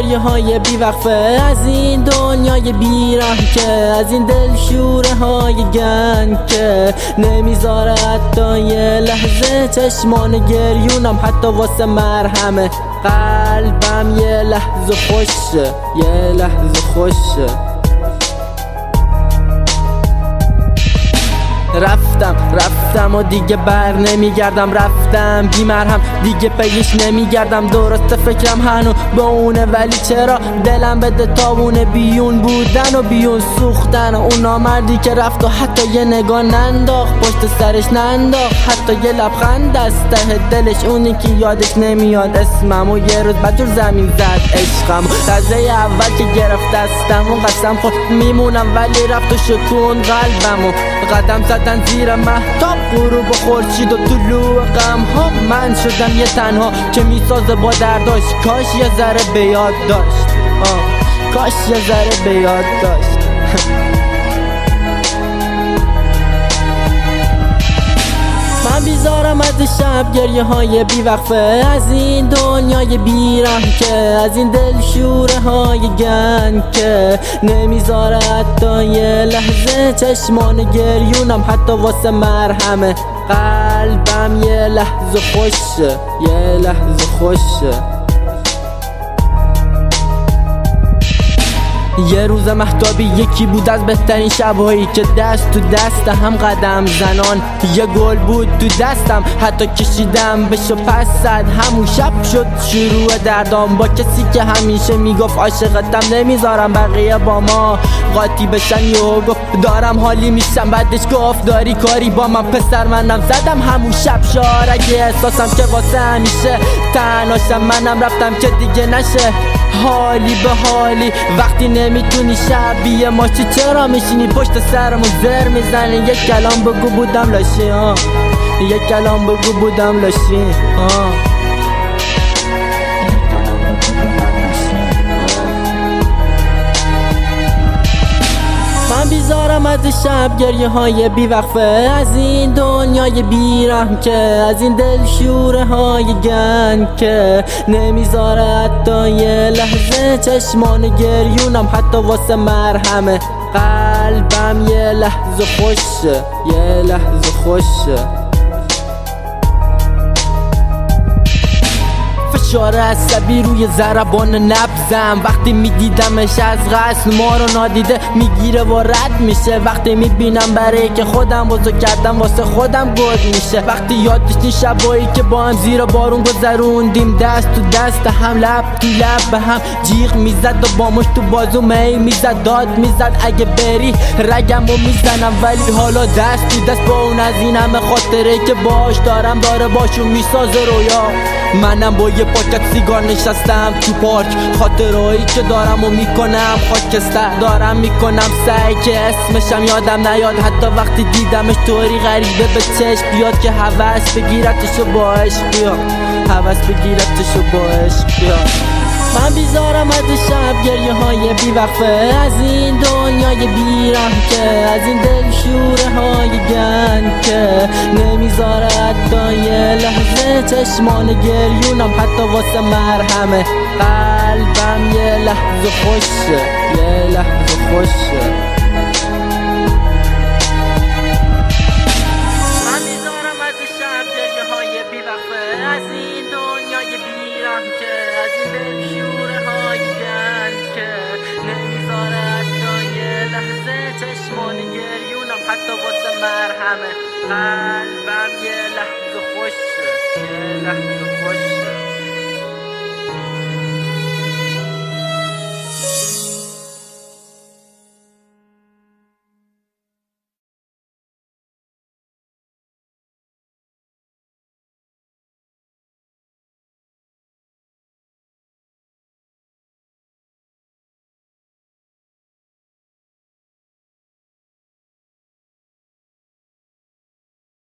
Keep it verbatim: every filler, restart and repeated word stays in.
گریه های بیوقفه از این دنیای بیرحم که از این دلشوره های گنگ که نمیذاره حتی یه لحظه چشمان گریونم حتی واسه مرهمه. قلبم یه لحظه خوشه، یه لحظه خوشه. رفتم رفتم و دیگه بر نمیگردم، رفتم بی مرهم دیگه پیش نمیگردم. درسته فکرم هنو با اونه ولی چرا دلم بده تابونه بیون بودن و بیون سوختن. اون نامردی که رفت و حتی یه نگاه ننداخت پشت سرش ننداخت، حتی یه لبخند از ته دلش، اونی که یادش نمیاد اسمم و یه روز بعد جور زمین زد عشقم. لحظه اول که گرفت دستم و قسم خود میمونم ولی رفت و شکون قلبم و قدم زدن زیر مهتاب غروب و خورشید و طلوع غم ها. من شدم یه تنها که میسازه با درداش، کاش یه ذره به یاد داشت، آه کاش یه ذره به یاد داشت. من بیزارم از شب گریه های بیوقفه از این دنیای بیرحم که از این دلشوره های گنگ که نمیذاره حتی یه لحظه چشمان گریونم حتی واسه مرهمه. قلبم یه لحظه خوشه، یه لحظه خوشه. یه روز مهتابی یکی بود از بهترین شبهایی که دست تو دست هم قدم زنان. یه گل بود تو دستم حتی کشیدم بشو پس زد. همون شب شد شروع دردام با کسی که همیشه میگفت عاشقتم نمیذارم بقیه با ما قاطی بشن. یهو گفت دارم حالی میشم، بعدش گفت داری کاری با من پسر. منم زدم همون شب شارگی احساسم که واسه همیشه تنهاشم. منم رفتم که دیگه نشه حالی به حالی وقتی نمیتونی شبیه ماشی. چرا میشینی پشت سرمو زر میزنی؟ یک کلام بگو بودم لاشی، آه یک کلام بگو بودم لاشی، آه من بیزارم از شب گریه های بیوقفه از این دنیای بیرحم که از این دلشوره های گنگ که نمیذاره حتی یه لحظه چشمان گریونم حتی واسه مرهمه. قلبم یه لحظه خوشه، یه لحظه خوشه. فشار عصبی روی ضربان نبضم وقتی میدیدمش از قصد ما رو نادیده میگیره و رد میشه. وقتی میبینم برای که خودم بزرگ کردم واسه خودم گرد میشه. وقتی یادش این شبایی که با هم زیر بارون گذروندیم دست تو دست هم لب تو لب به هم جیغ میزد و با مشت تو بازو می میزد داد میزد اگه بری رگم رو میزنم. ولی حالا دست تو دست با اون از این همه خاطره که باش دارم داره باشون میسازه رویا. منم با یه پاکت سیگار نشستم تو پارک، خاطرهایی که دارم و میکنم خاکستر دارم میکنم سعی که اسمشم یادم نیاد. حتی وقتی دیدمش طوری غریبه به چشم بیاد که هوس بگیرتشو با عشق بیاد، هوس بگیرتشو با عشق بیاد. من بیزارم از شب گریه های بیوقفه از این دنیای بیرحم که از این دلشوره های گنگ که نمیذاره حتی یه لحظه چشمان گریونم حتی واسه مرهمه. قلبم یه لحظه خوشه، یه لحظه خوشه. من بیزارم از شب گریه های بیوقفه از این دنیای بیرحم که از این دلشوره های گنگ که نمیذاره حتی یه لحظه چشمان گریونم حتی واسه مرهمه. قلبم یه لحظه خوشه، یه لحظه خوشه.